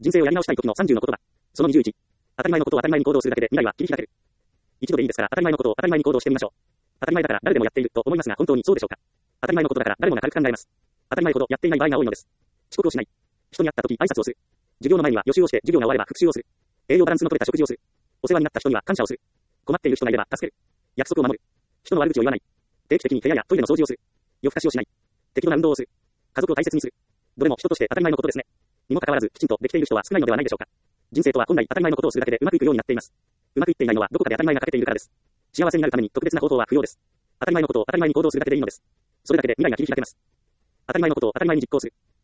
人生をやり直したい時の30の言葉。その21。当たり前のことを当たり前に行動するだけで未来は切り開ける。一度でいいですから当たり前のことを当たり前に行動してみましょう。当たり前だから誰でもやっていると思いますが本当にそうでしょうか。当たり前のことだから誰もが軽く考えます。当たり前ほどやっていない場合が多いのです。遅刻をしない。人に会った時挨拶をする。授業の前には予習をして授業が終われば復習をする。栄養バランスの取れた食事をする。お世話になった人には感謝をする。困っている人がいれば助ける。約束を守る。人の悪口を言わない。定期的に部屋やトイレの掃除をする。夜更かしをしない。適度な運動をする。家族を大切にする。どれも人として当たり前のことですね。にもかかわらずきちんとできている人は少ないのではないでしょうか。人生とは本来当たり前のことをするだけでうまくいくようになっています。うまくいっていないのはどこかで当たり前が欠けているからです。幸せになるために特別な方法は不要です。当たり前のことを当たり前に行動するだけでいいのです。それだけで未来が切り開けます。当たり前のことを当たり前に実行する。